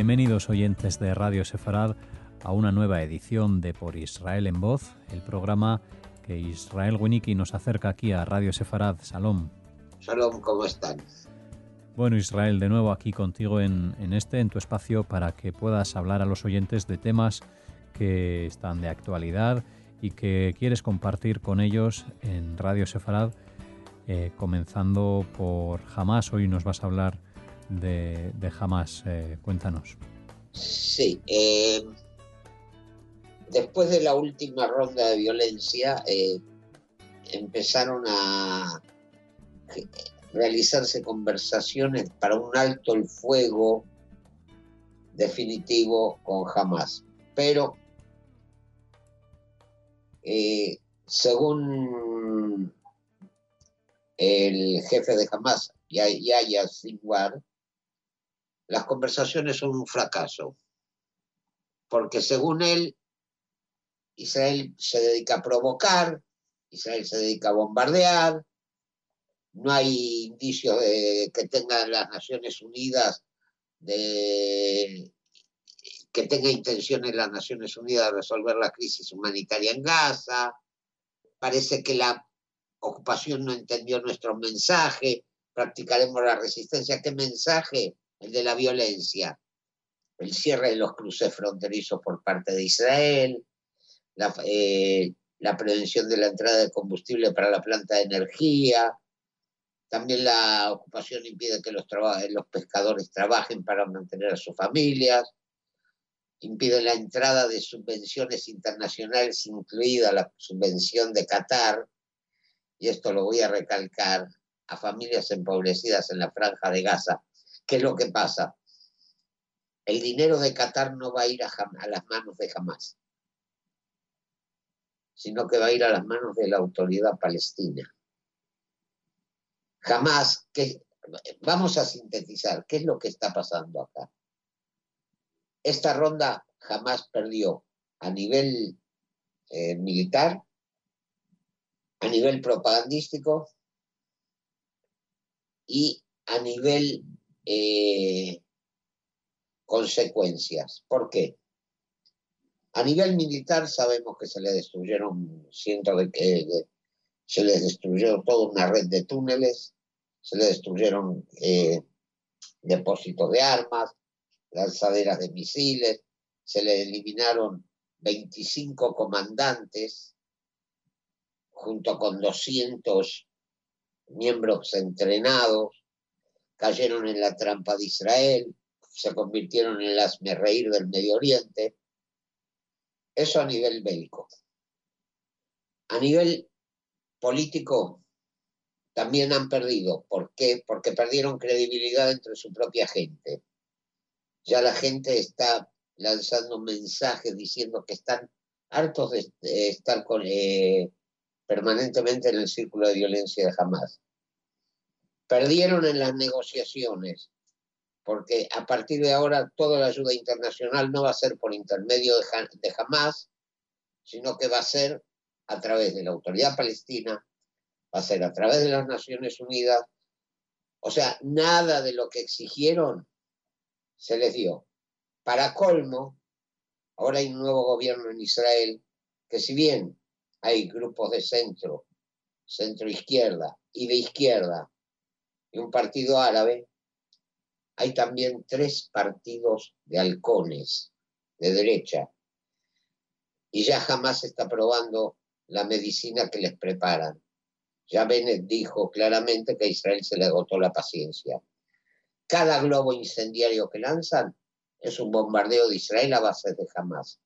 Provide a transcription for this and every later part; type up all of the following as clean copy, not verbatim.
Bienvenidos oyentes de Radio Sefarad a una nueva edición de Por Israel en Voz, el programa que Israel Winnicki nos acerca aquí a Radio Sefarad. Shalom. Shalom, ¿cómo están? Bueno, Israel, de nuevo aquí contigo en tu espacio para que puedas hablar a los oyentes de temas que están de actualidad y que quieres compartir con ellos en Radio Sefarad, comenzando por Hamás. Hoy nos vas a hablar de Hamás. Cuéntanos. Sí, después de la última ronda de violencia empezaron a realizarse conversaciones para un alto el fuego definitivo con Hamás. Pero según el jefe de Hamás, Yahya Sinwar, las conversaciones son un fracaso, porque según él, Israel se dedica a provocar, Israel se dedica a bombardear, no hay indicios de que tengan las Naciones Unidas, que tenga intenciones las Naciones Unidas de resolver la crisis humanitaria en Gaza. Parece que la ocupación no entendió nuestro mensaje, practicaremos la resistencia. ¿Qué mensaje? El de la violencia, el cierre de los cruces fronterizos por parte de Israel, la prevención de la entrada de combustible para la planta de energía. También la ocupación impide que los pescadores trabajen para mantener a sus familias, impide la entrada de subvenciones internacionales, incluida la subvención de Qatar, y esto lo voy a recalcar, a familias empobrecidas en la franja de Gaza. ¿Qué es lo que pasa? El dinero de Qatar no va a ir a las manos de Hamás, sino que va a ir a las manos de la autoridad palestina. Hamás, vamos a sintetizar, ¿qué es lo que está pasando acá? Esta ronda Hamás perdió a nivel militar, a nivel propagandístico y a nivel consecuencias. ¿Por qué? A nivel militar sabemos que se le destruyeron se les destruyó toda una red de túneles, se le destruyeron depósitos de armas, lanzaderas de misiles, se le eliminaron 25 comandantes junto con 200 miembros entrenados, cayeron en la trampa de Israel, se convirtieron en el hazmerreír del Medio Oriente. Eso a nivel bélico. A nivel político también han perdido. ¿Por qué? Porque perdieron credibilidad entre su propia gente. Ya la gente está lanzando mensajes diciendo que están hartos de estar permanentemente en el círculo de violencia de Hamás. Perdieron en las negociaciones, porque a partir de ahora toda la ayuda internacional no va a ser por intermedio de Hamás, sino que va a ser a través de la autoridad palestina, va a ser a través de las Naciones Unidas. O sea, nada de lo que exigieron se les dio. Para colmo, ahora hay un nuevo gobierno en Israel que, si bien hay grupos de centro izquierda y de izquierda y un partido árabe, hay también 3 partidos de halcones de derecha, y ya Hamás está probando la medicina que les preparan. Ya Bennett dijo claramente que a Israel se le agotó la paciencia. Cada globo incendiario que lanzan es un bombardeo de Israel a base de Hamás.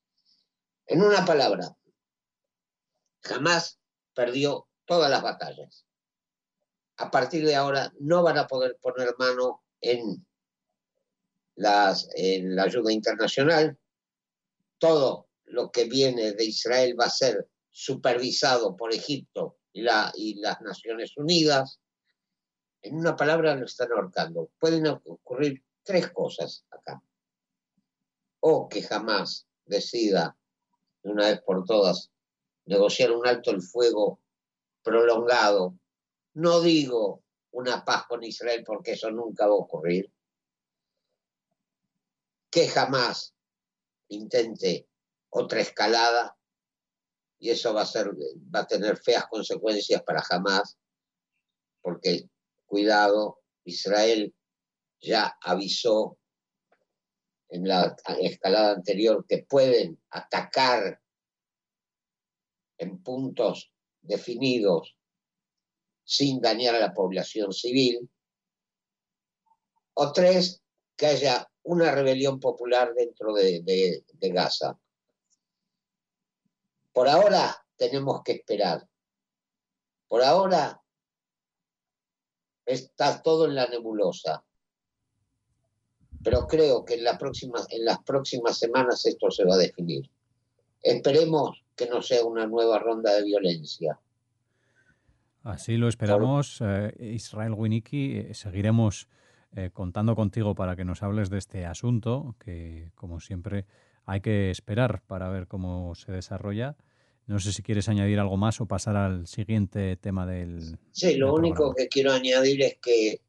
En una palabra, Hamás perdió todas las batallas. A partir de ahora no van a poder poner mano en la ayuda internacional. Todo lo que viene de Israel va a ser supervisado por Egipto y las Naciones Unidas. En una palabra, lo están ahorcando. Pueden ocurrir 3 cosas acá. O que Hamás decida, de una vez por todas, negociar un alto el fuego prolongado. No digo una paz con Israel, porque eso nunca va a ocurrir. que jamás intente otra escalada, y eso va a tener feas consecuencias para Hamás, porque, cuidado, Israel ya avisó en la escalada anterior que pueden atacar en puntos definidos sin dañar a la población civil, o tres, que haya una rebelión popular dentro de Gaza. Por ahora tenemos que esperar. Por ahora está todo en la nebulosa. Pero creo que en las próximas semanas esto se va a definir. Esperemos que no sea una nueva ronda de violencia. Así lo esperamos. Israel Winnicki, seguiremos contando contigo para que nos hables de este asunto, que como siempre hay que esperar para ver cómo se desarrolla. No sé si quieres añadir algo más o pasar al siguiente tema del Sí, lo del único programa. que quiero añadir es que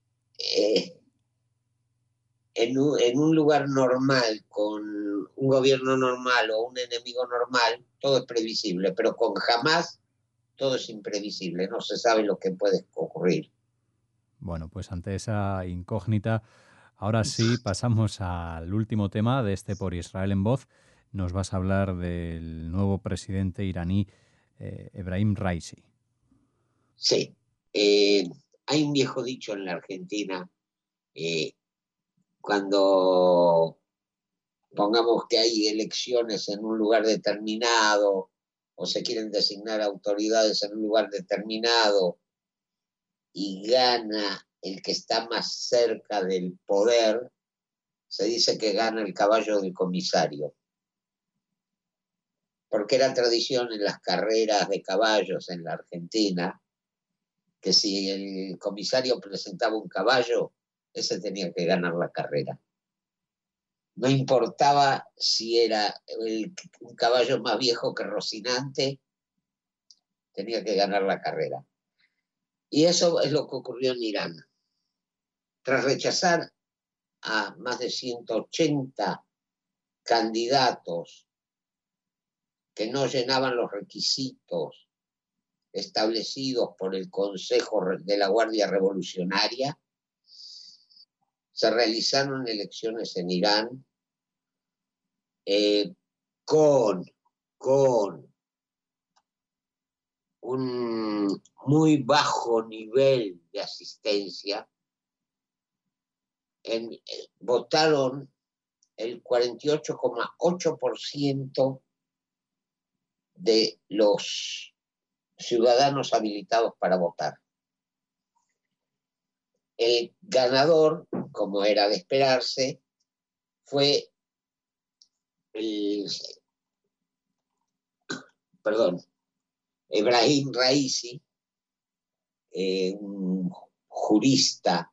en un lugar normal, con un gobierno normal o un enemigo normal, todo es previsible, pero con Hamás todo es imprevisible, no se sabe lo que puede ocurrir. Bueno, pues ante esa incógnita, ahora sí pasamos al último tema de este Por Israel en Voz. Nos vas a hablar del nuevo presidente iraní, Ebrahim Raisi. Sí, hay un viejo dicho en la Argentina, cuando pongamos que hay elecciones en un lugar determinado o se quieren designar autoridades en un lugar determinado y gana el que está más cerca del poder, se dice que gana el caballo del comisario. Porque era tradición en las carreras de caballos en la Argentina que si el comisario presentaba un caballo, ese tenía que ganar la carrera. No importaba si era un caballo más viejo que Rocinante, tenía que ganar la carrera. Y eso es lo que ocurrió en Irán. Tras rechazar a más de 180 candidatos que no llenaban los requisitos establecidos por el Consejo de la Guardia Revolucionaria, se realizaron elecciones en Irán con un muy bajo nivel de asistencia. Votaron el 48,8% de los ciudadanos habilitados para votar. El ganador, como era de esperarse, fue Ebrahim Raisi, un jurista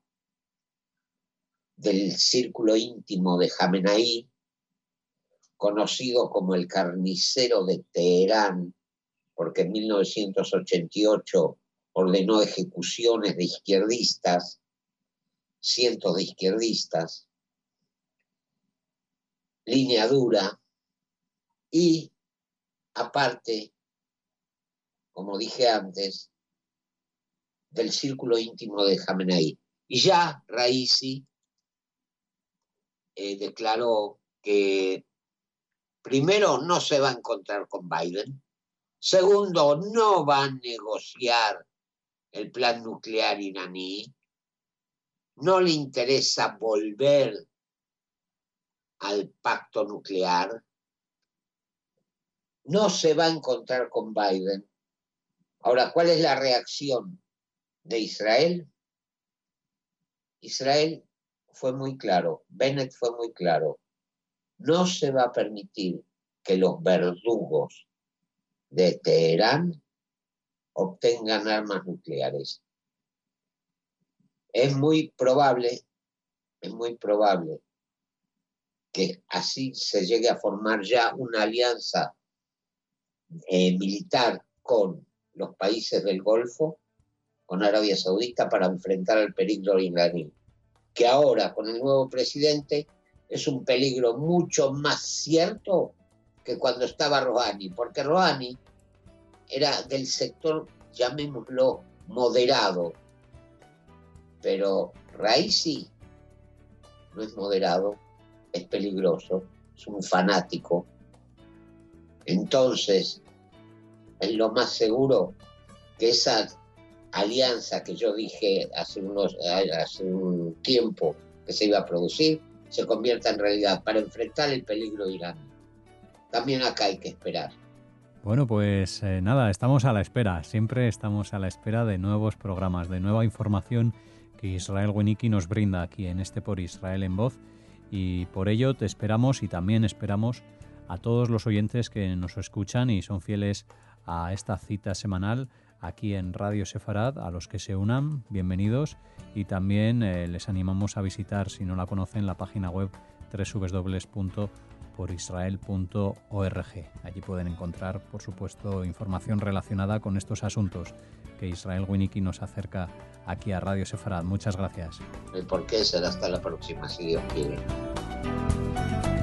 del círculo íntimo de Jamenei, conocido como el carnicero de Teherán, porque en 1988 ordenó ejecuciones de izquierdistas, cientos de izquierdistas, línea dura, y aparte, como dije antes, del círculo íntimo de Jamenei. Y ya Raisi declaró que primero no se va a encontrar con Biden, segundo no va a negociar el plan nuclear iraní, no le interesa volver al pacto nuclear, no se va a encontrar con Biden. Ahora, ¿cuál es la reacción de Israel? Israel fue muy claro, Bennett fue muy claro, no se va a permitir que los verdugos de Teherán obtengan armas nucleares. Es muy probable que así se llegue a formar ya una alianza militar con los países del Golfo, con Arabia Saudita, para enfrentar al peligro iraní, que ahora con el nuevo presidente es un peligro mucho más cierto que cuando estaba Rouhani, porque Rouhani era del sector, llamémoslo, moderado, pero Raisi no es moderado, es peligroso, es un fanático. Entonces, es lo más seguro que esa alianza que yo dije hace un tiempo que se iba a producir, se convierta en realidad para enfrentar el peligro iraní. También acá hay que esperar. Bueno, pues nada, estamos a la espera, siempre estamos a la espera de nuevos programas, de nueva información que Israel Winicky nos brinda aquí en este Por Israel en Voz, y por ello te esperamos y también esperamos a todos los oyentes que nos escuchan y son fieles a esta cita semanal aquí en Radio Sefarad. A los que se unan, bienvenidos, y también les animamos a visitar, si no la conocen, la página web www.porisrael.org. Allí pueden encontrar, por supuesto, información relacionada con estos asuntos que Israel Winicky nos acerca aquí a Radio Sefarad. Muchas gracias. ¿Por qué será? Hasta la próxima, si Dios quiere.